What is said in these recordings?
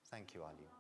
Thank you, Eileen.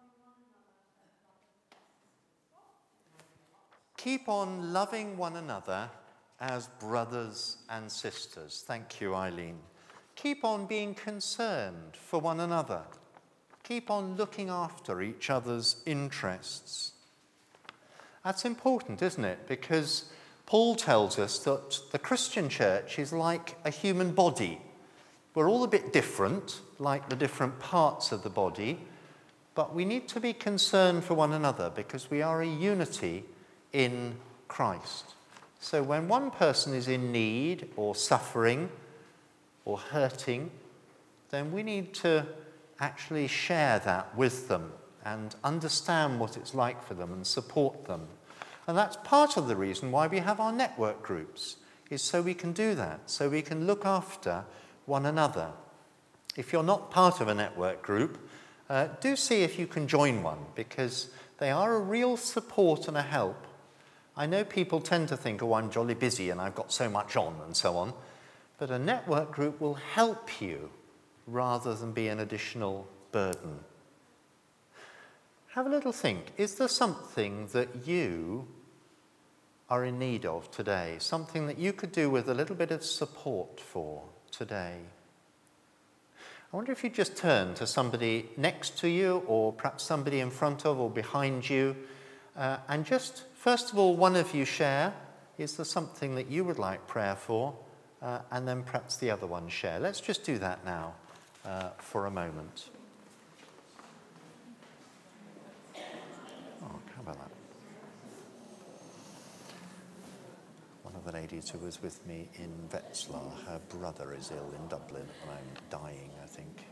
Keep on loving one another as brothers and sisters. Thank you, Eileen. Keep on being concerned for one another. Keep on looking after each other's interests. That's important, isn't it? Because Paul tells us that the Christian church is like a human body. We're all a bit different, like the different parts of the body, but we need to be concerned for one another because we are a unity in Christ. So when one person is in need or suffering or hurting, then we need to actually share that with them and understand what it's like for them and support them. And that's part of the reason why we have our network groups, is so we can do that, so we can look after one another. If you're not part of a network group, do see if you can join one, because they are a real support and a help. I know people tend to think, oh, I'm jolly busy and I've got so much on and so on, but a network group will help you rather than be an additional burden. Have a little think. Is there something that you are in need of today? Something that you could do with a little bit of support for today? I wonder if you just turn to somebody next to you, or perhaps somebody in front of or behind you, and just, first of all, one of you share. Is there something that you would like prayer for? And then perhaps the other one share. Let's just do that now for a moment. Oh, how about that? One of the ladies who was with me in Wetzlar, her brother is ill in Dublin, and I'm dying, I think.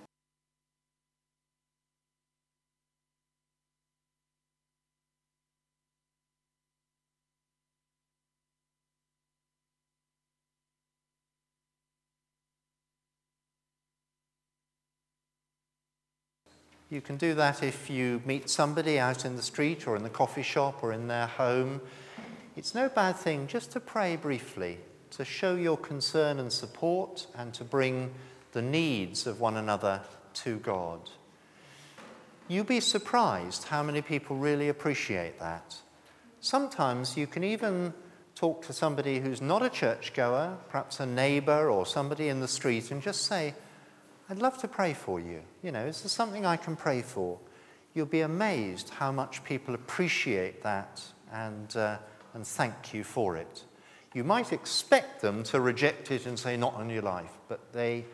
You can do that if you meet somebody out in the street or in the coffee shop or in their home. It's no bad thing just to pray briefly, to show your concern and support and to bring the needs of one another to God. You'll be surprised how many people really appreciate that. Sometimes you can even talk to somebody who's not a churchgoer, perhaps a neighbour or somebody in the street, and just say, I'd love to pray for you. You know, is there something I can pray for? You'll be amazed how much people appreciate that and thank you for it. You might expect them to reject it and say, not on your life, but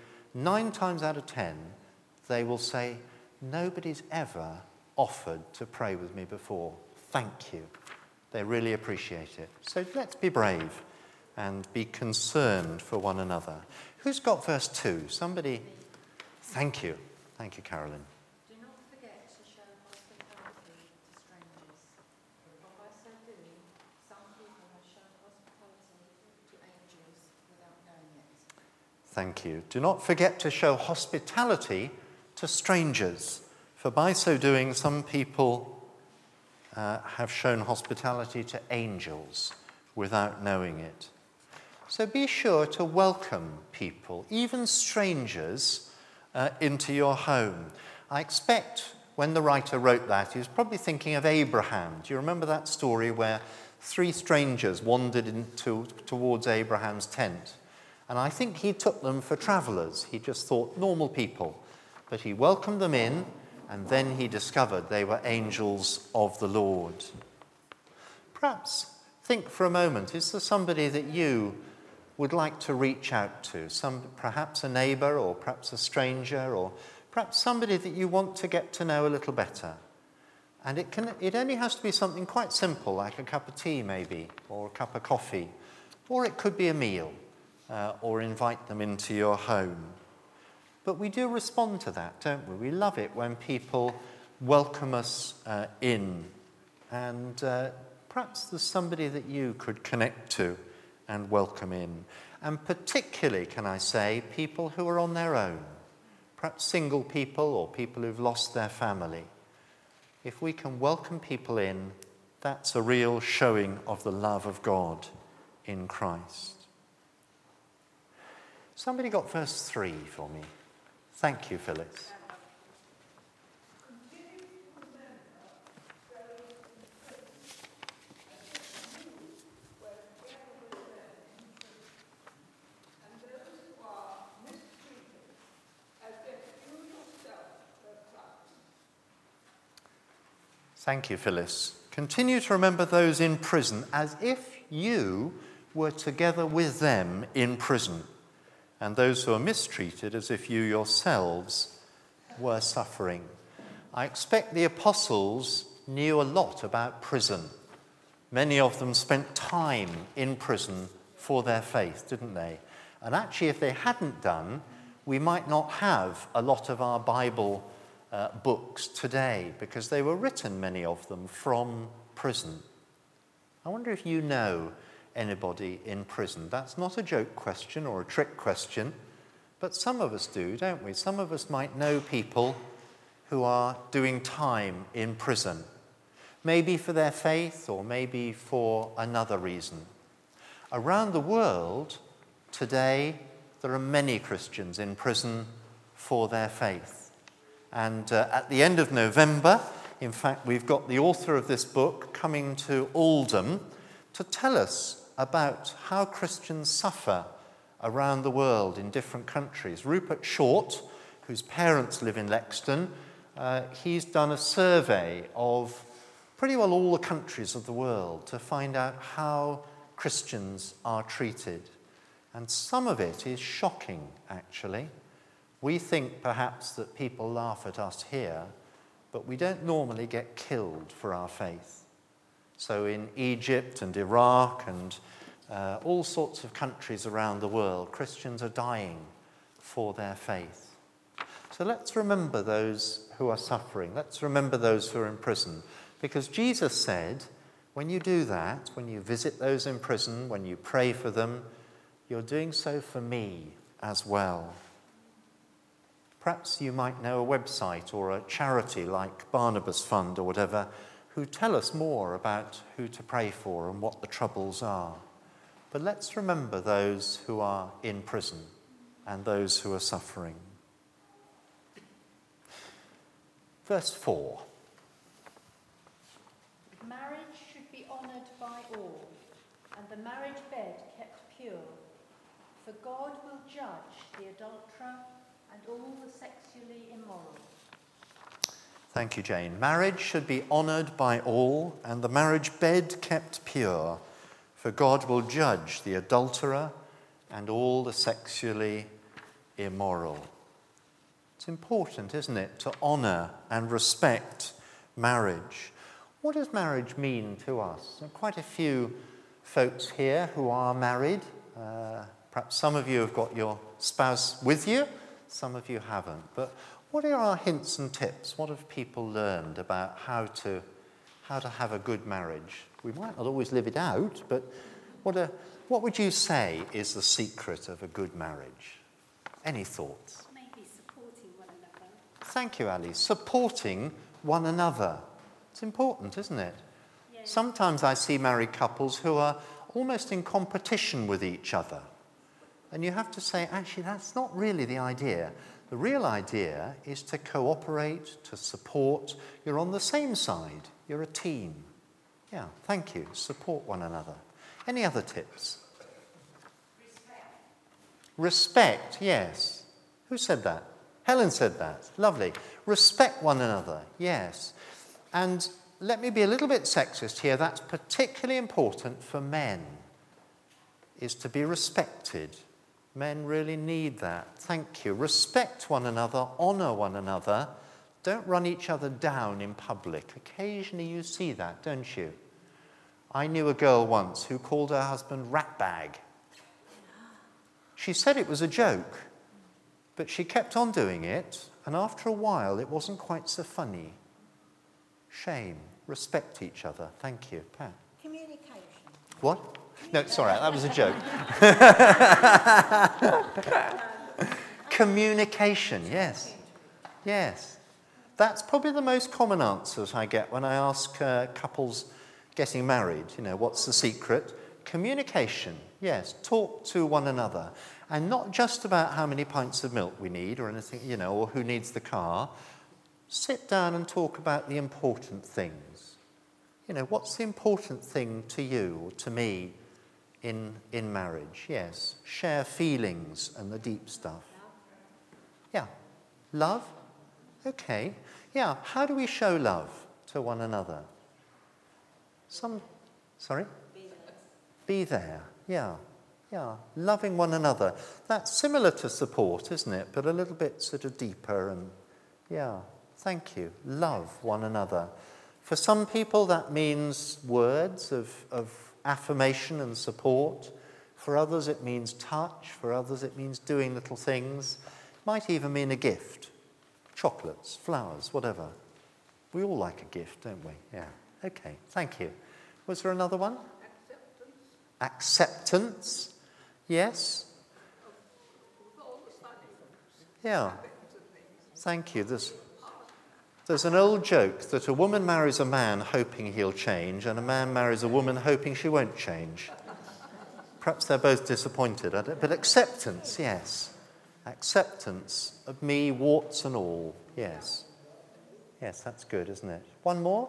9 times out of 10, they will say, nobody's ever offered to pray with me before. Thank you. They really appreciate it. So let's be brave and be concerned for one another. Who's got verse 2? Somebody. Thank you. Thank you, Carolyn. Do not forget to show hospitality to strangers. For by so doing, some people have shown hospitality to angels without knowing it. Thank you. Do not forget to show hospitality to strangers. For by so doing, some people have shown hospitality to angels without knowing it. So be sure to welcome people, even strangers, into your home. I expect when the writer wrote that, he was probably thinking of Abraham. Do you remember that story where 3 strangers wandered towards Abraham's tent? And I think he took them for travellers. He just thought normal people. But he welcomed them in, and then he discovered they were angels of the Lord. Perhaps think for a moment, is there somebody that you would like to reach out to, perhaps a neighbour or perhaps a stranger or perhaps somebody that you want to get to know a little better? And it only has to be something quite simple, like a cup of tea maybe, or a cup of coffee, or it could be a meal, or invite them into your home. But we do respond to that, don't we? We love it when people welcome us in, and perhaps there's somebody that you could connect to and welcome in. And particularly, can I say, people who are on their own, perhaps single people or people who've lost their family. If we can welcome people in, that's a real showing of the love of God in Christ. Somebody got verse 3 for me. Thank you, Phyllis. Thank you, Phyllis. Continue to remember those in prison as if you were together with them in prison, and those who are mistreated as if you yourselves were suffering. I expect the apostles knew a lot about prison. Many of them spent time in prison for their faith, didn't they? And actually, if they hadn't done, we might not have a lot of our Bible books today, because they were written, many of them, from prison. I wonder if you know anybody in prison. That's not a joke question or a trick question, but some of us do, don't we? Some of us might know people who are doing time in prison, maybe for their faith or maybe for another reason. Around the world today, there are many Christians in prison for their faith. And at the end of November, in fact, we've got the author of this book coming to Oldham to tell us about how Christians suffer around the world in different countries. Rupert Short, whose parents live in Lexden, he's done a survey of pretty well all the countries of the world to find out how Christians are treated. And some of it is shocking, actually. We think perhaps that people laugh at us here, but we don't normally get killed for our faith. So in Egypt and Iraq and all sorts of countries around the world, Christians are dying for their faith. So let's remember those who are suffering. Let's remember those who are in prison. Because Jesus said, when you do that, when you visit those in prison, when you pray for them, you're doing so for me as well. Perhaps you might know a website or a charity like Barnabas Fund or whatever who tell us more about who to pray for and what the troubles are. But let's remember those who are in prison and those who are suffering. Verse 4. Marriage should be honoured by all, and the marriage bed kept pure. For God will judge the adulterer and all the sexually immoral. Thank you, Jane. Marriage should be honoured by all, and the marriage bed kept pure, for God will judge the adulterer and all the sexually immoral. It's important, isn't it, to honour and respect marriage. What does marriage mean to us? There are quite a few folks here who are married. Perhaps some of you have got your spouse with you, some of you haven't. But what are our hints and tips? What have people learned about how to have a good marriage? We might not always live it out, but what would you say is the secret of a good marriage? Any thoughts? Maybe supporting one another. Thank you, Ali. Supporting one another. It's important, isn't it? Yes. Sometimes I see married couples who are almost in competition with each other. And you have to say, actually, that's not really the idea. The real idea is to cooperate, to support. You're on the same side. You're a team. Yeah, thank you. Support one another. Any other tips? Respect, yes. Who said that? Helen said that. Lovely. Respect one another, yes. And let me be a little bit sexist here. That's particularly important for men, is to be respected. Men really need that. Thank you. Respect one another, honour one another. Don't run each other down in public. Occasionally you see that, don't you? I knew a girl once who called her husband ratbag. She said it was a joke, but she kept on doing it, and after a while it wasn't quite so funny. Shame. Respect each other. Thank you. Pat. Communication. What? No, sorry, that was a joke. Communication, yes. Yes. That's probably the most common answers I get when I ask couples getting married, what's the secret? Communication, yes. Talk to one another. And not just about how many pints of milk we need or anything, or who needs the car. Sit down and talk about the important things. What's the important thing to you or to me in marriage? Yes. Share feelings and the deep stuff. Yeah. Love? Okay. Yeah. How do we show love? to one another. Sorry? Be there. Yeah. Loving one another. That's similar to support, isn't it? But a little bit sort of deeper and, thank you. Love one another. For some people, that means words of affirmation and support. For others, it means touch. For others, it means doing little things. It might even mean a gift. Chocolates, flowers, whatever. We all like a gift, don't we? Yeah. Okay, thank you. Was there another one? Acceptance. Yes. Yeah. Thank you. There's an old joke that a woman marries a man hoping he'll change, and a man marries a woman hoping she won't change. Perhaps they're both disappointed, but acceptance, yes. Acceptance of me, warts and all, yes. Yes, that's good, isn't it? One more?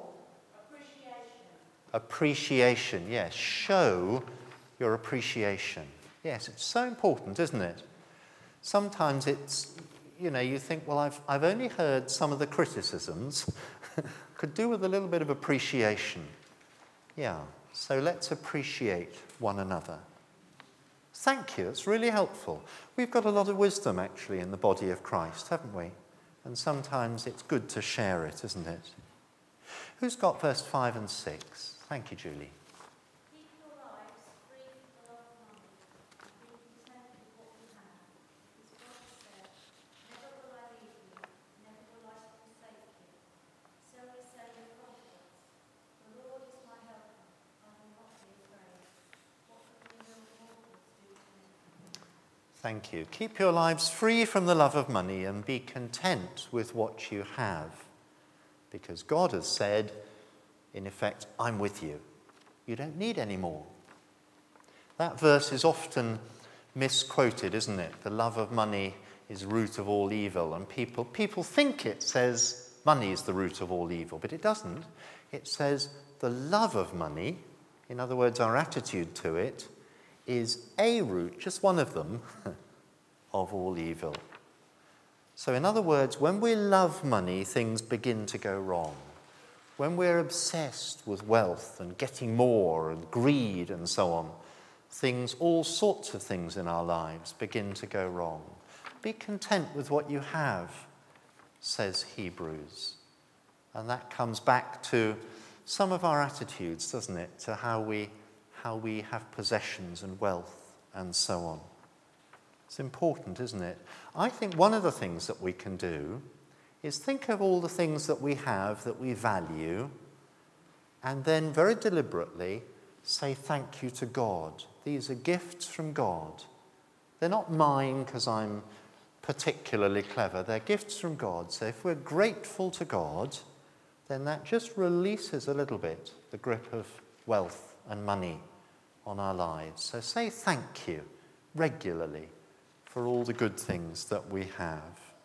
Appreciation, yes. Show your appreciation. Yes, it's so important, isn't it? Sometimes it's, you think, well, I've only heard some of the criticisms. Could do with a little bit of appreciation. Yeah, so let's appreciate one another. Thank you, it's really helpful. We've got a lot of wisdom, actually, in the body of Christ, haven't we? And sometimes it's good to share it, isn't it? Who's got verse 5 and 6? Thank you, Julie. Keep your lives free from the love of money, and be content with what you have. As God said, never will I leave you, never will I forsake you. So we say in Proverbs, the Lord is my helper, I will not be afraid. What can the mortals do to me? Thank you. Keep your lives free from the love of money and be content with what you have. Because God has said, in effect, I'm with you. You don't need any more. That verse is often misquoted, isn't it? The love of money is root of all evil. And people think it says money is the root of all evil, but it doesn't. It says the love of money, in other words, our attitude to it, is a root, just one of them, of all evil. So in other words, when we love money, things begin to go wrong. When we're obsessed with wealth and getting more and greed and so on, all sorts of things in our lives begin to go wrong. Be content with what you have, says Hebrews. And that comes back to some of our attitudes, doesn't it, to how we have possessions and wealth and so on. It's important, isn't it? I think one of the things that we can do is think of all the things that we have that we value and then very deliberately say thank you to God. These are gifts from God. They're not mine because I'm particularly clever. They're gifts from God. So if we're grateful to God, then that just releases a little bit the grip of wealth and money on our lives. So say thank you regularly for all the good things that we have.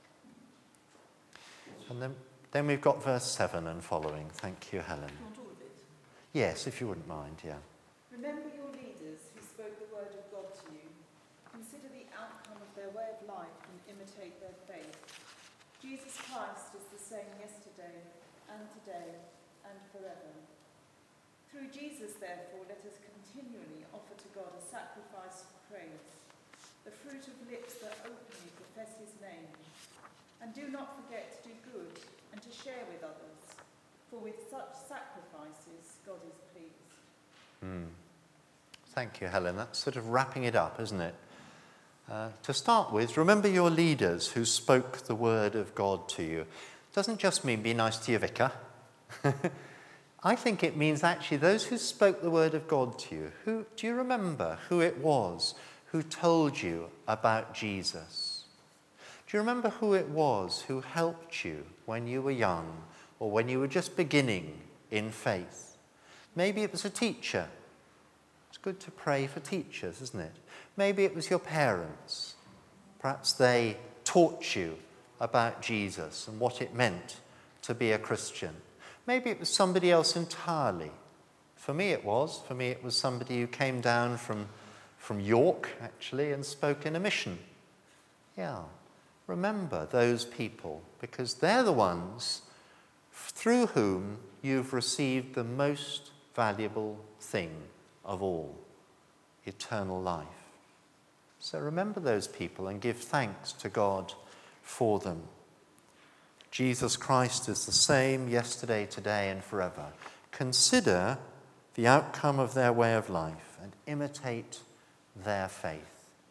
And then we've got verse 7 and following. Thank you, Helen. Not all of it. Yes, if you wouldn't mind, yeah. Remember your leaders who spoke the word of God to you. Consider the outcome of their way of life and imitate their faith. Jesus Christ is the same yesterday and today and forever. Through Jesus, therefore, let us continually offer to God a sacrifice of praise, the fruit of lips that openly profess his name. And do not forget to do good and to share with others, for with such sacrifices God is pleased. Thank you, Helen. That's sort of wrapping it up, isn't it? To start with, remember your leaders who spoke the word of God to you. It doesn't just mean be nice to your vicar. I think it means actually those who spoke the word of God to you. Do you remember who it was who told you about Jesus? Do you remember who it was who helped you when you were young or when you were just beginning in faith? Maybe it was a teacher. It's good to pray for teachers, isn't it? Maybe it was your parents. Perhaps they taught you about Jesus and what it meant to be a Christian. Maybe it was somebody else entirely. For me it was somebody who came down from York, actually, and spoke in a mission. Yeah. Remember those people, because they're the ones through whom you've received the most valuable thing of all, eternal life. So remember those people and give thanks to God for them. Jesus Christ is the same yesterday, today, and forever. Consider the outcome of their way of life and imitate their faith.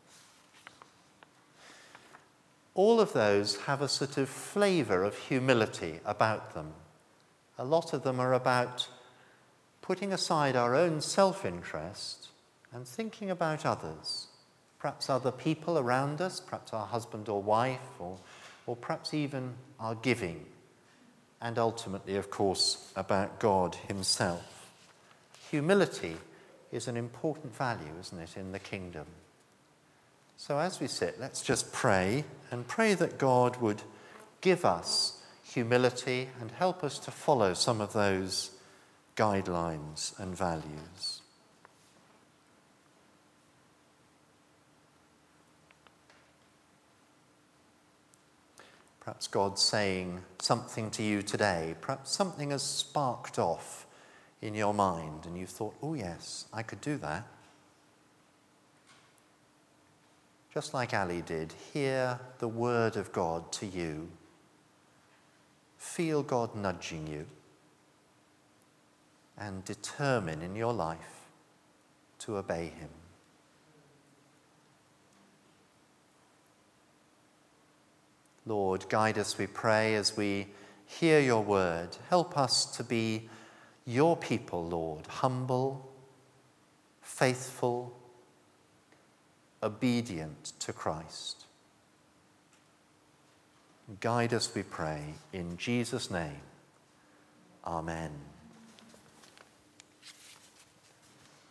All of those have a sort of flavour of humility about them. A lot of them are about putting aside our own self-interest and thinking about others, perhaps other people around us, perhaps our husband or wife, or perhaps even our giving, and ultimately, of course, about God himself. Humility is an important value, isn't it, in the kingdom? So as we sit, let's just pray and pray that God would give us humility and help us to follow some of those guidelines and values. Perhaps God's saying something to you today. Perhaps something has sparked off in your mind and you've thought, oh yes, I could do that. Just like Ali did, hear the word of God to you. Feel God nudging you. And determine in your life to obey him. Lord, guide us, we pray, as we hear your word. Help us to be your people, Lord, humble, faithful, obedient to Christ. Guide us, we pray, in Jesus' name. Amen.